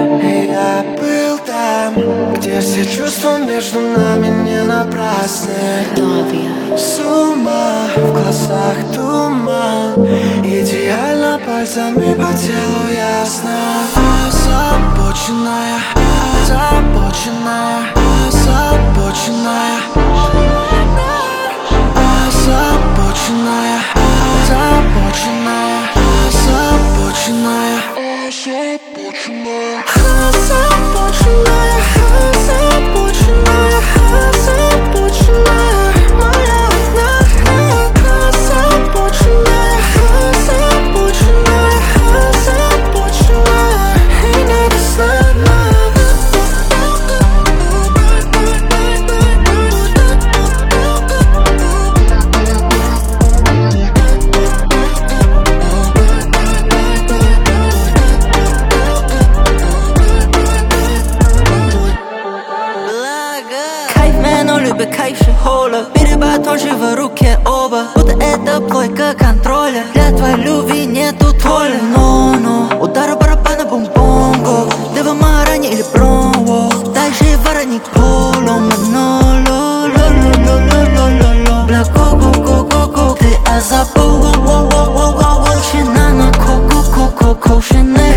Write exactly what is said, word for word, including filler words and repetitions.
И я был там, где все чувства между нами не напрасны. С ума, в глазах туман, идеально пальцами по телу ясно. Озабоченная, озабоченная, озабоченная, озабоченная, озабоченная, озабоченная, озабоченная, озабоченная, озабоченная, озабоченная, моя одна. Озабоченная, озабоченная, озабоченная и недостатная. Кайфши холод, перебатон же в руке оба, будто это плойка контроля. Для твоей любви нету толи, но, но удары барабана бум-бонго, Дева Марани или Бронво, дальше вороник полом, но ло ло ло ло ло ло ло ло бля ко-ко-ко-ко-ко, ты азапо, воу-воу-воу-воу-воу, шинана ко-ко-ко-ко-ко, шинель.